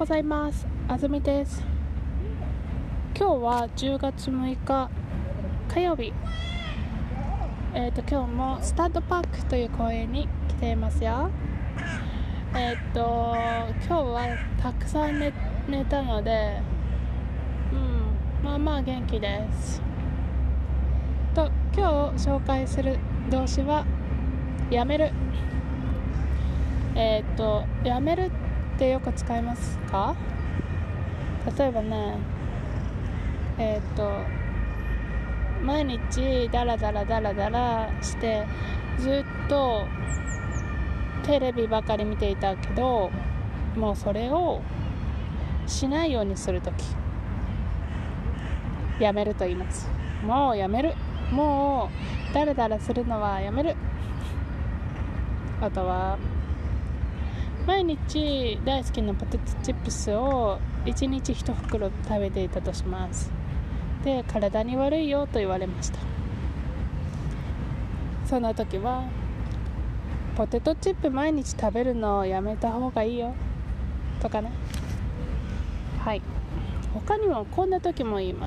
ございます。あずみです。今日は10月6日火曜日。今日もスタッドパークという公園に来ていますよ。今日はたくさん 寝たので、まあまあ元気です。今日紹介する動詞はやめる。やめるってよく使いますか？例えばね、毎日ダラダラしてずっとテレビばかり見ていたけど、もうそれをしないようにするとき、やめると言います。もうやめる。もうダラダラするのはやめる。あとは毎日大好きなポテトチップスを1日1袋食べていたとします。で、体に悪いよと言われました。そんな時はポテトチップ毎日食べるのをやめた方がいいよとかね。はい。他にもこんな時も言います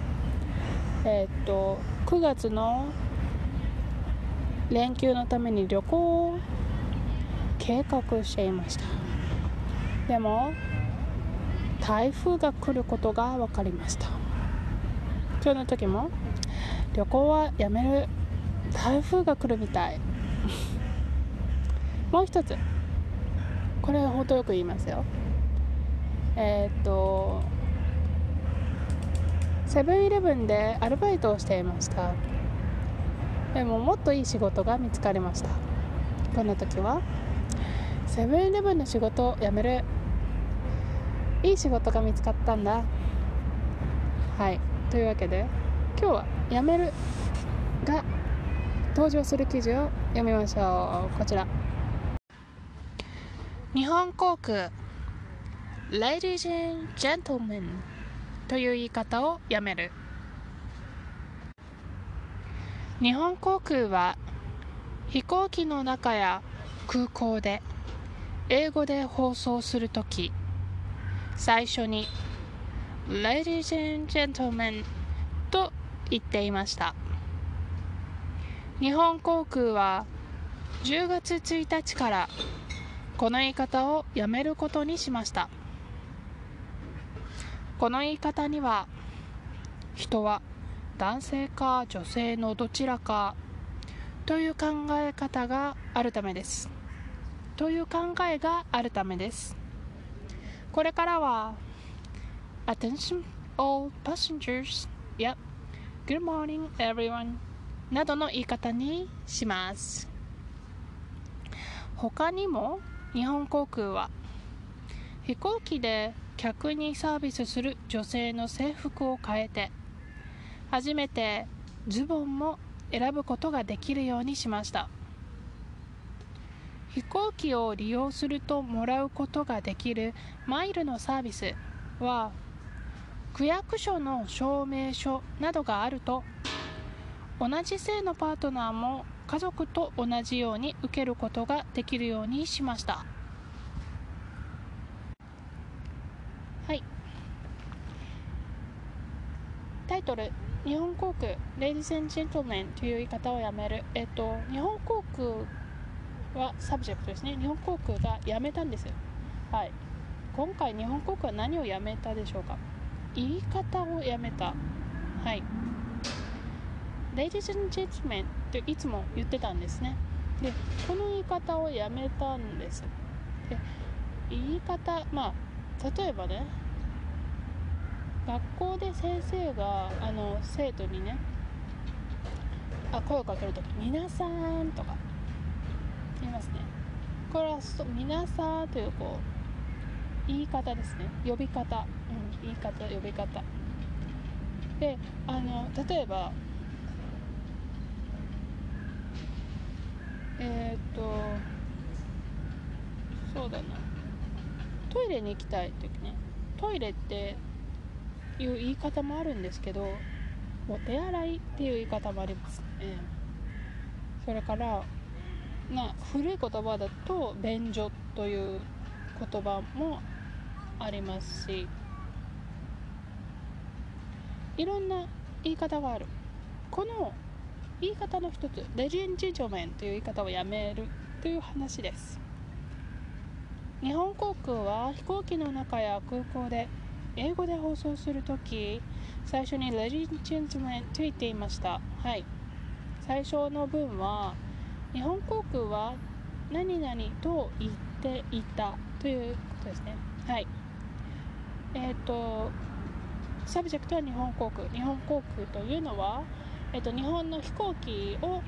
。9月の連休のために旅行を計画していました。でも台風が来ることが分かりました。その時も旅行はやめる。台風が来るみたい。もう一つ、これは本当よく言いますよ。セブンイレブンでアルバイトをしていました。でももっといい仕事が見つかりました。こんな時はセブンイレブンの仕事を辞める。いい仕事が見つかったんだ。はい。というわけで今日は辞めるが登場する記事を読みましょう。こちら。日本航空 Ladies and Gentlemen という言い方をやめる。日本航空は飛行機の中や空港で英語で放送するとき、最初に Ladies and Gentlemen と言っていました。日本航空は10月1日からこの言い方をやめることにしました。この言い方には、人は男性か女性のどちらかという考えがあるためです。これからは Attention all passengers, yep, good morning everyone などの言い方にします。他にも日本航空は飛行機で客にサービスする女性の制服を変えて、初めてズボンも選ぶことができるようにしました。飛行機を利用するともらうことができるマイルのサービスは、区役所の証明書などがあると、同じ性のパートナーも家族と同じように受けることができるようにしました。はい。タイトル、日本航空 Ladies and Gentlemen という言い方をやめる。日本航空はサブジェクトですね。日本航空がやめたんですよ。はい。今回日本航空は何をやめたでしょうか？言い方をやめた。はい。Ladies and Gentlemen っていつも言ってたんですね。で、この言い方をやめたんです。で、言い方、例えばね、学校で先生が生徒にね、声をかけるとき、皆さんとか言いますね。これは皆さんという言い方ですね。呼び方、言い方、呼び方で、例えばそうだな、トイレに行きたいときね、トイレっていう言い方もあるんですけど、お手洗いっていう言い方もありますね。それから古い言葉だと便所という言葉もありますし、いろんな言い方がある。この言い方の一つ、レジェンド・ジェントルメンという言い方をやめるという話です。日本航空は飛行機の中や空港で英語で放送するとき、最初にレジェンド・ジェントルメンと言っていました。はい。最初の文は、日本航空は何々と言っていたということですね。はい。サブジェクトは日本航空。日本航空というのは、日本の飛行機を、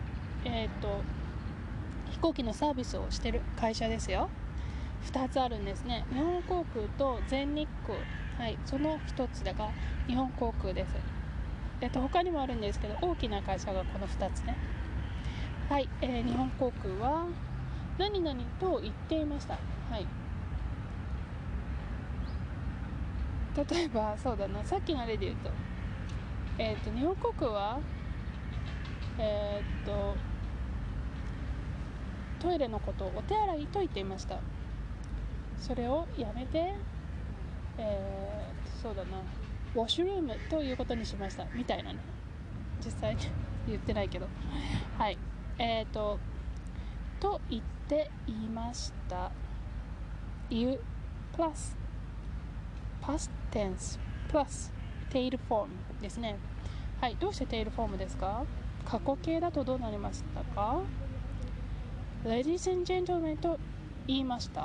飛行機のサービスをしている会社ですよ。2つあるんですね。日本航空と全日空。はい、その1つが日本航空です。他にもあるんですけど、大きな会社がこの2つね。はい、日本航空は何々と言っていました。はい。例えばそうだな、さっきの例で言うと、日本航空はトイレのことをお手洗いと言っていました。それをやめて、そうだな、ウォッシュルームということにしましたみたいなね。実際に言ってないけど、はい。と言っていました。言うプラスパステンスプラステイルフォームですね。はい。どうしてテイルフォームですか？過去形だとどうなりましたか？ Ladies and gentlemen と言いました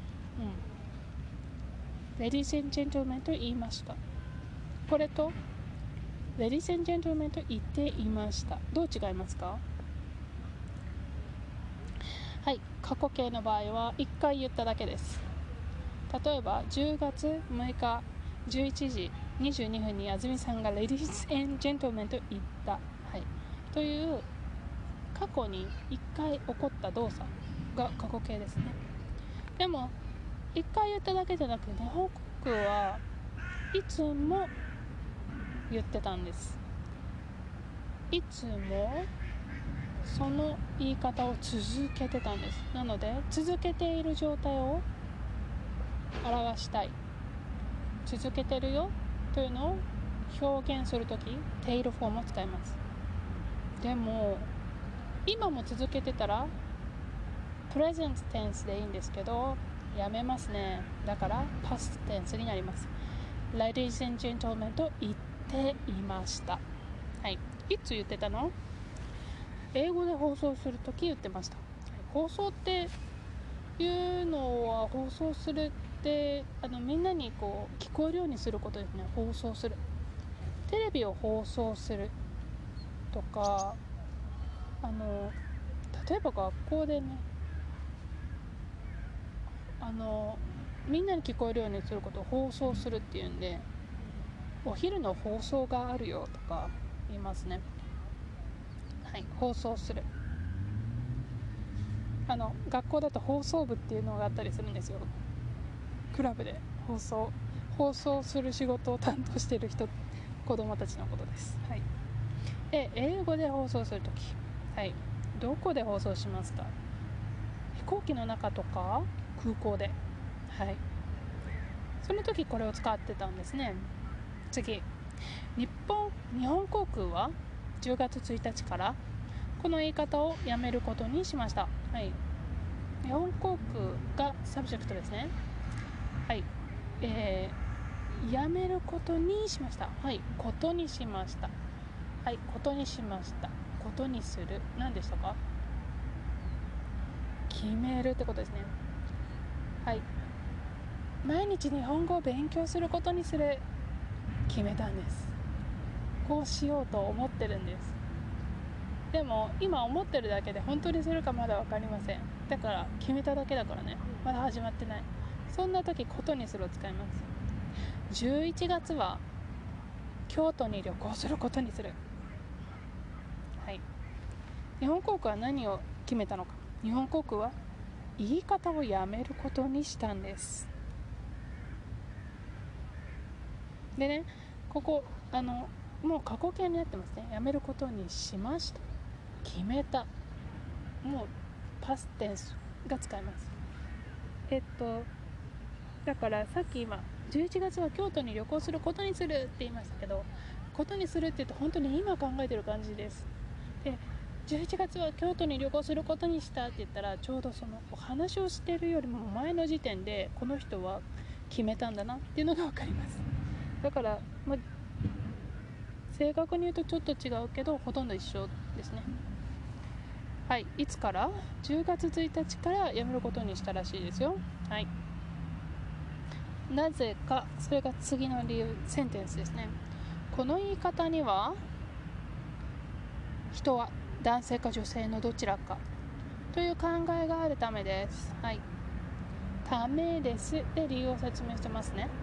。Ladies and gentlemen と言いました。これと Ladies and gentlemen と言っていました。どう違いますか？はい。過去形の場合は1回言っただけです。例えば10月6日11時22分に安住さんが Ladies and gentlemen と言った、はい、という過去に1回起こった動作が過去形ですね。でも1回言っただけじゃなくて、日本航空はいつも言ってたんです。いつもその言い方を続けてたんです。なので続けている状態を表したい、続けてるよというのを表現するとき、テイルフォームを使います。でも今も続けてたらプレゼントテンスでいいんですけど、やめますね。だからパストテンスになります。 Ladies and gentlemen と言っていました。はい。いつ言ってたの？英語で放送するとき言ってました。放送っていうのは、放送するってみんなにこう聞こえるようにすることですね。放送する、テレビを放送するとか、例えば学校でね、みんなに聞こえるようにすることを放送するっていうんで、お昼の放送があるよとか言いますね。はい。放送する、学校だと放送部っていうのがあったりするんですよ。クラブで放送する仕事を担当している子供たちのことです。はい。で、英語で放送するとき、はい、どこで放送しますか？飛行機の中とか空港で、はい、その時これを使ってたんですね。次、日本航空は10月1日からこの言い方をやめることにしました。はい。日本航空がサブジェクトですね。はい。やめることにしました。はい。ことにしました。はい。ことにしました。ことにする。何でしたか？決めるってことですね。はい。毎日日本語を勉強することにする。決めたんです。こうしようと思ってるんです。でも今思ってるだけで本当にするかまだ分かりません。だから決めただけだからね、まだ始まってない。そんな時ことにするを使います。11月は京都に旅行することにする。はい。日本航空は何を決めたのか。日本航空は言い方をやめることにしたんです。でね、ここもう過去形になってますね。やめることにしました、決めた、もうパステンスが使えます。だからさっき今 11月は京都に旅行することにするって言いましたけど、ことにするって言うと本当に今考えてる感じです。で、11月は京都に旅行することにしたって言ったら、ちょうどそのお話をしてるよりも前の時点でこの人は決めたんだなっていうのが分かります。だから、正確に言うとちょっと違うけどほとんど一緒ですね。はい、いつから？ 10 月1日から辞めることにしたらしいですよ。はい、なぜか、それが次の理由、センテンスですね。この言い方には、人は男性か女性のどちらかという考えがあるためです。はい、ためですで理由を説明してますね。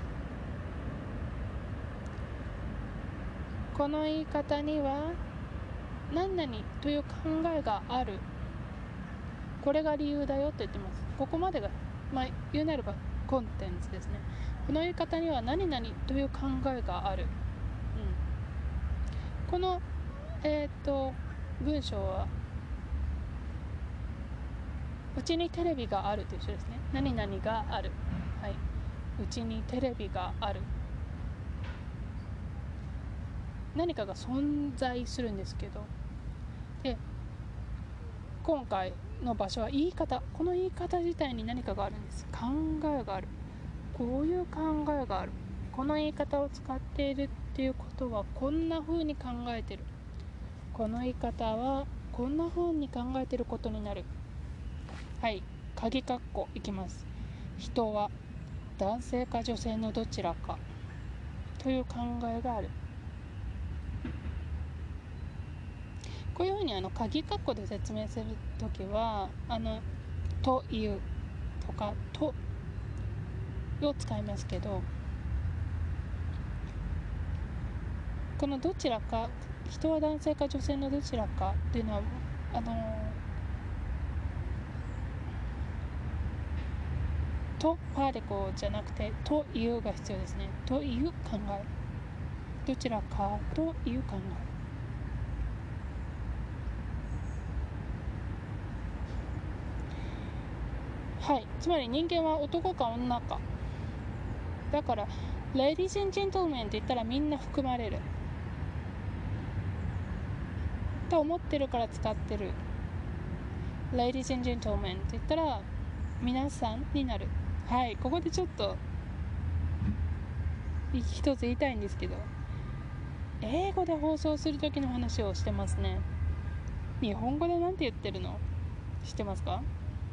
この言い方には何々という考えがある、これが理由だよと言ってます。ここまでが、言うなればコンテンツですね。この言い方には何々という考えがある、この文章はうちにテレビがあると一緒ですね。何々がある、はい、うちにテレビがある、何かが存在するんですけど、で今回の場所は言い方、この言い方自体に何かがあるんです。考えがある、こういう考えがある、この言い方を使っているっていうことはこんな風に考えてる、この言い方はこんな風に考えてることになる。はい、鍵括弧いきます。人は男性か女性のどちらかという考えがある。こういうふうに鍵括弧で説明するときはというとかとを使いますけど、このどちらか、人は男性か女性のどちらかっていうのはとパーティコじゃなくてというが必要ですね。という考え、どちらかという考え。はい、つまり人間は男か女か。だから Ladies and Gentlemen って言ったらみんな含まれると思ってるから使ってる。 Ladies and Gentlemen って言ったら皆さんになる。はい、ここでちょっと一つ言いたいんですけど、英語で放送する時の話をしてますね。日本語でなんて言ってるの知ってますか？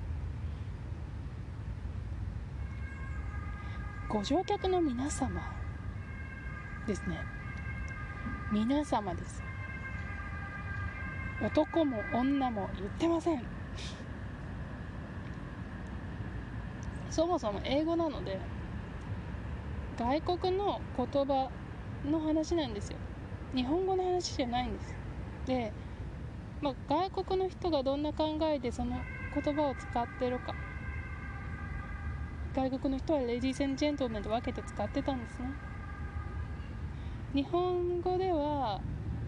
ご乗客の皆様ですね。皆様です。男も女も言ってません。そもそも英語なので外国の言葉の話なんですよ。日本語の話じゃないんです。で、外国の人がどんな考えでその言葉を使ってるか、外国の人は Ladies and Gentlemen と分けて使ってたんですね。日本語では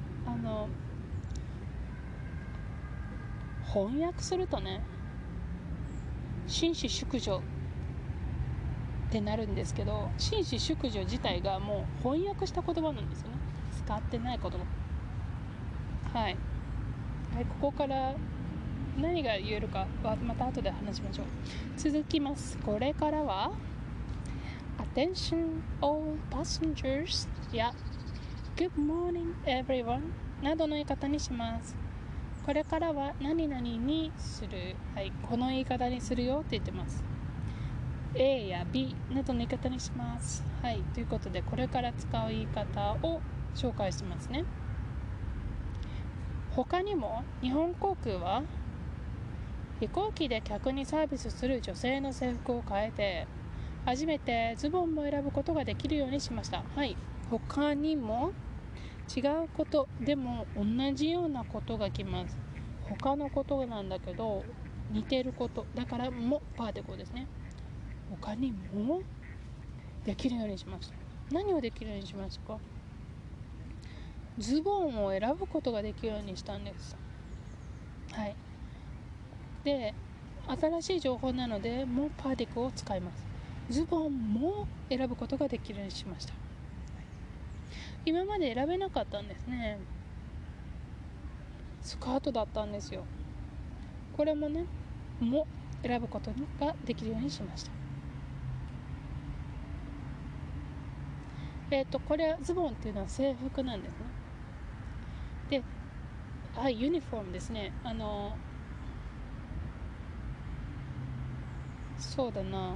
翻訳するとね、紳士淑女ってなるんですけど、紳士淑女自体がもう翻訳した言葉なんですよね。使ってない言葉。はい、ここから何が言えるかはまた後で話しましょう。続きます。これからは Attention all passengers や Good morning everyone などの言い方にします。これからは何々にする、はい、この言い方にするよって言ってます。 A や B などの言い方にします。はい、ということでこれから使う言い方を紹介しますね。他にも日本航空は飛行機で客にサービスする女性の制服を変えて初めてズボンも選ぶことができるようにしました。はい、他にも違うことでも同じようなことが来ます。他のことなんだけど似てることだからもパーティコですね。他にもできるようにしました。何をできるようにしましたか？ズボンを選ぶことができるようにしたんです。はい。で、新しい情報なのでもうパーティコを使います。 ズボンも選ぶことができるようにしました。今まで選べなかったんですね。スカートだったんですよ。これもね、も選ぶことができるようにしました。これはズボンっていうのは制服なんですね。で、はい、ユニフォームですね。そうだな、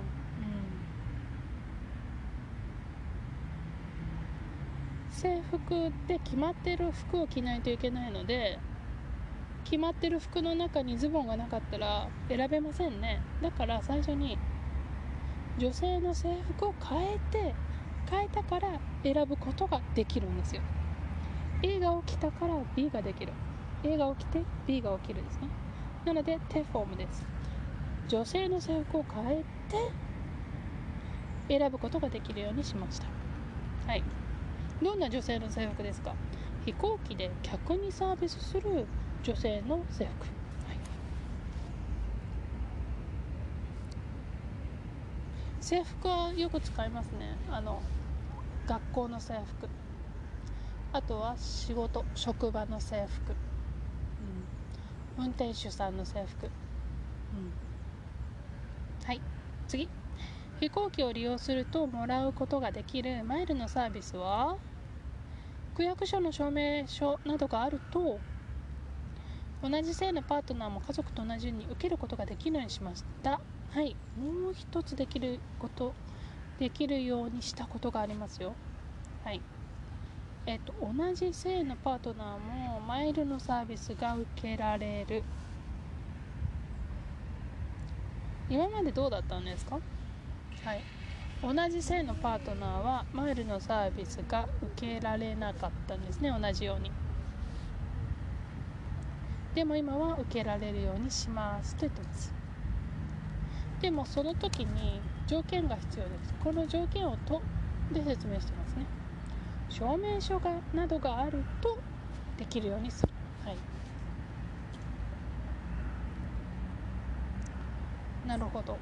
制服で決まってる服を着ないといけないので、決まってる服の中にズボンがなかったら選べませんね。だから最初に女性の制服を変えたから選ぶことができるんですよ。A が起きたから B ができる。A が起きて B が起きるですね。なのでテフォームです。女性の制服を変えて選ぶことができるようにしました。はい。どんな女性の制服ですか？飛行機で客にサービスする女性の制服。はい、制服はよく使いますね。学校の制服、あとは職場の制服、運転手さんの制服、はい、次。飛行機を利用するともらうことができるマイルのサービスは、区役所の証明書などがあると同じ性のパートナーも家族と同じように受けることができるようにしました。はい、もう一つできるようにしたことがありますよ。はい。同じ性のパートナーもマイルのサービスが受けられる。今までどうだったんですか？はい。同じ性のパートナーはマイルのサービスが受けられなかったんですね。同じように。でも今は受けられるようにしますと言ってます。でもその時に条件が必要です。この条件をで説明してますね。証明書などがあるとできるようにする。はい。なるほど。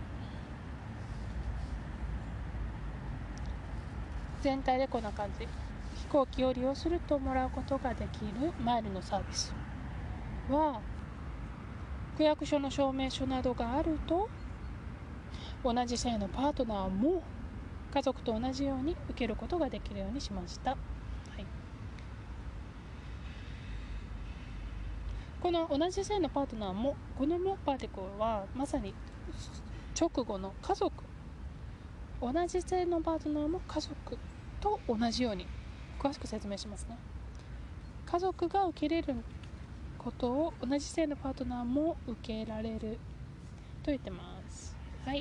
全体でこんな感じ。飛行機を利用するともらうことができるマイルのサービスは、区役所の証明書などがあると同じ性のパートナーも家族と同じように受けることができるようにしました。はい、この同じ性のパートナーも、このもパーティクルはまさに直後の家族、同じ性のパートナーも家族と同じように、詳しく説明しますね。家族が受け入れることを同じ性のパートナーも受けられると言ってます。はい。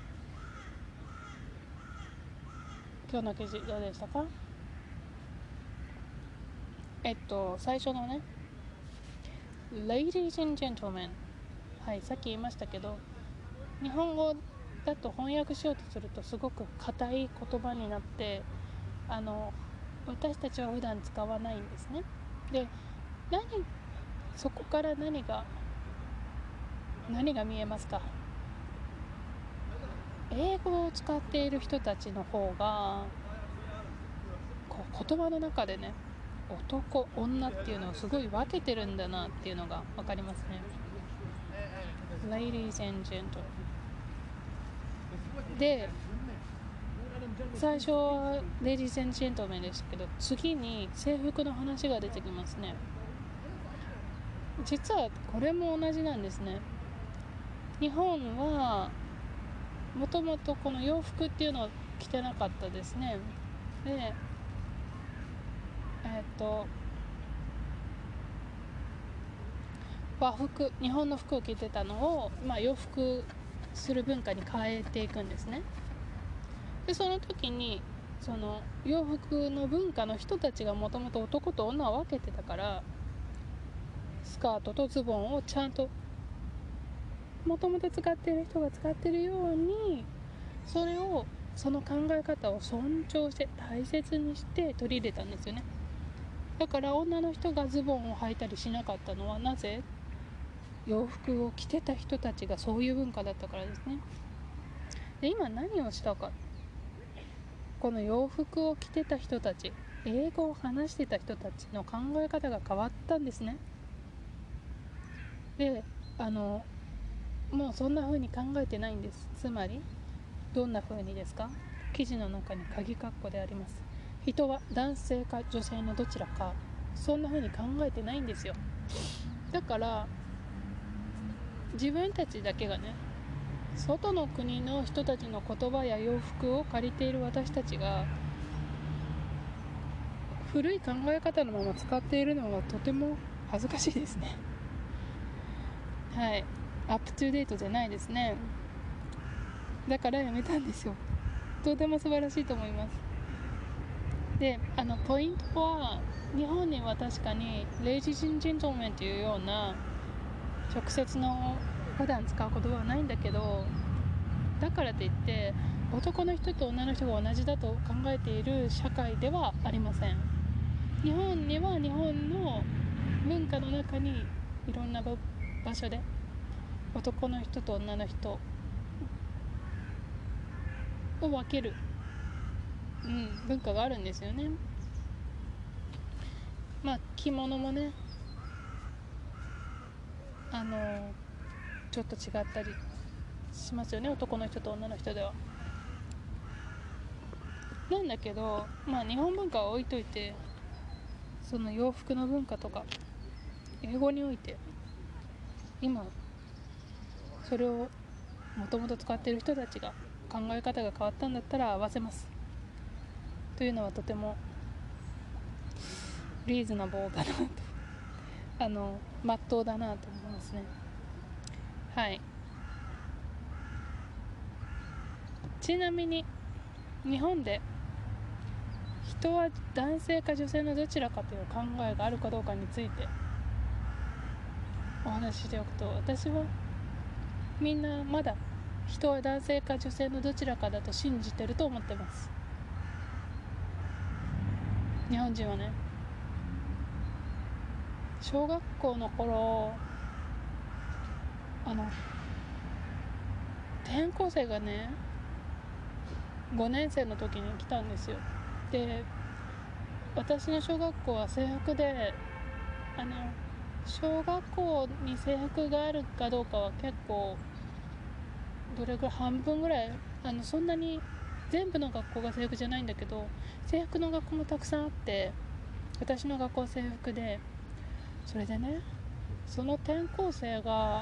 今日の記事どうでしたか？最初のね、Ladies and Gentlemen、はい、さっき言いましたけど、日本語だと翻訳しようとするとすごく硬い言葉になって、私たちは普段使わないんですね。で、そこから何が見えますか？英語を使っている人たちの方が言葉の中でね、男女っていうのをすごい分けてるんだなっていうのが分かりますね。Ladies and Gentlemen で、最初は Ladies and Gentlemen でしたけど、次に制服の話が出てきますね。実はこれも同じなんですね。日本はもともとこの洋服っていうのを着てなかったですね。で、和服、日本の服を着てたのを、洋服する文化に変えていくんですね。で、その時にその洋服の文化の人たちがもともと男と女を分けてたから、スカートとズボンをちゃんともともと使っている人が使っているように、その考え方を尊重して大切にして取り入れたんですよね。だから女の人がズボンを履いたりしなかったのはなぜ？洋服を着てた人たちがそういう文化だったからですね。 で今何をしたか、この洋服を着てた人たち、英語を話してた人たちの考え方が変わったんですね。でもうそんな風に考えてないんです。つまりどんな風にですか。記事の中に鍵括弧であります。人は男性か女性のどちらか、そんな風に考えてないんですよ。だから自分たちだけがね、外の国の人たちの言葉や洋服を借りている私たちが古い考え方のまま使っているのがとても恥ずかしいですね。はい、アップトゥデートじゃないですね。だからやめたんですよ。とても素晴らしいと思います。でポイントは、日本には確かにレイジージェントルメンというような直接の普段使う言葉はないんだけど、だからといって男の人と女の人が同じだと考えている社会ではありません。日本には日本の文化の中にいろんな場所で男の人と女の人を分ける、文化があるんですよね。着物もねちょっと違ったりしますよね、男の人と女の人では。なんだけど日本文化は置いといて、その洋服の文化とか英語において今それをもともと使っている人たちが考え方が変わったんだったら合わせますというのはとてもリーズナブルだなとまっとうだなと思いますね。はい。ちなみに日本で人は男性か女性のどちらかという考えがあるかどうかについてお話ししておくと、私はみんなまだ人は男性か女性のどちらかだと信じてると思ってます。日本人はね、小学校の頃転校生がね5年生の時に来たんですよ。で私の小学校は制服で小学校に制服があるかどうかは結構どれぐらい半分ぐらいそんなに全部の学校が制服じゃないんだけど、制服の学校もたくさんあって、私の学校は制服で、それでねその転校生が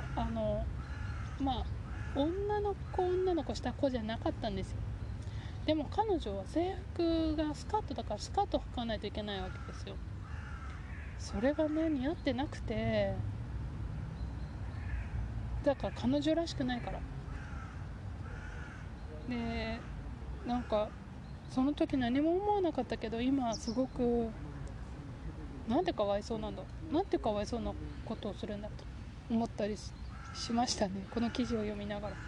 女の子した子じゃなかったんですよ。でも彼女は制服がスカートだからスカート履かないといけないわけですよ。それがね似合ってなくて、だから彼女らしくないから。でなんかその時何も思わなかったけど、今すごくなんでかわいそうなんだ、なんてかわいそうなことをするんだと思ったりしましたね、この記事を読みながら。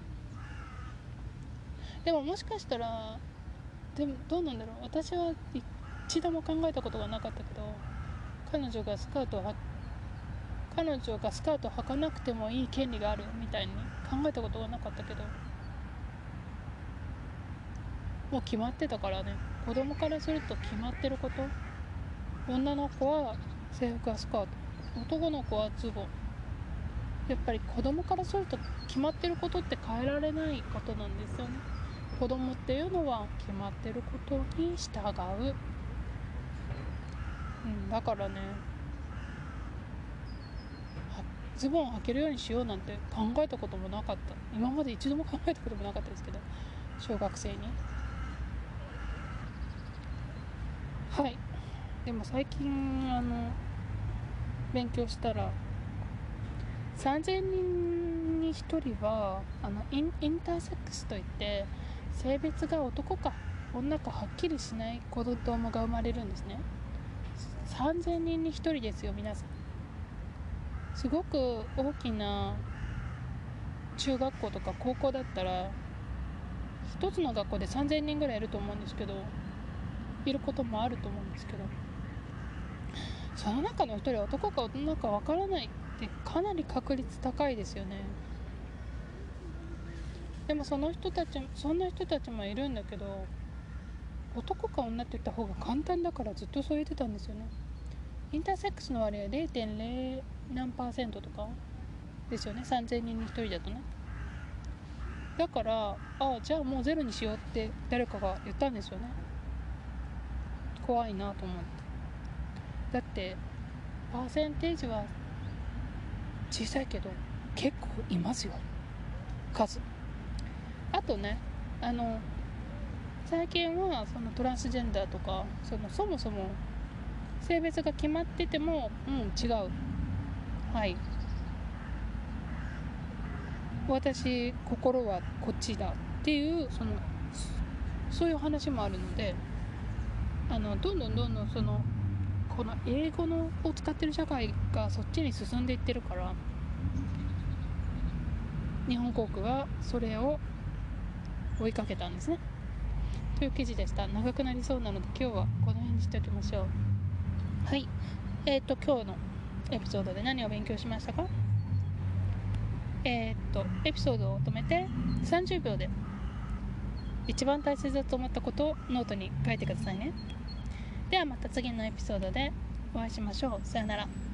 でももしかしたら、でもどうなんだろう、私は一度も考えたことがなかったけど、彼女がスカートを履かなくてもいい権利があるみたいに考えたことがなかったけど、もう決まってたからね。子供からすると決まってること。女の子は制服はスカート、男の子はズボン。やっぱり子供からすると決まってることって変えられないことなんですよね。子供っていうのは決まってることに従う、だからね、ズボンを履けるようにしようなんて考えたこともなかった。今まで一度も考えたこともなかったですけど、小学生に。はい。でも最近勉強したら、3000人に1人はインターセックスといって、性別が男か女かはっきりしない子供が生まれるんですね。3000人に1人ですよ、皆さん。すごく大きな中学校とか高校だったら一つの学校で3000人ぐらいいると思うんですけど、いることもあると思うんですけど、その中の1人は男か女かわからないってかなり確率高いですよね。 でもそんな人たちもいるんだけど、男か女って言った方が簡単だからずっとそう言ってたんですよね。インターセックスの割合 0.0 何%とかですよね、3000人に1人だとね。だからじゃあもうゼロにしようって誰かが言ったんですよね。怖いなと思って。だってパーセンテージは小さいけど結構いますよ、数。あとね、最近はそのトランスジェンダーとかそもそも性別が決まってても違う、はい私心はこっちだっていうそういう話もあるので、どんどんこの英語を使ってる社会がそっちに進んでいってるから、日本航空はそれを追いかけたんですねという記事でした。長くなりそうなので今日はこの辺にしておきましょう。はい、今日のエピソードで何を勉強しましたか？エピソードを止めて30秒で一番大切だと思ったことをノートに書いてくださいね。ではまた次のエピソードでお会いしましょう。さよなら。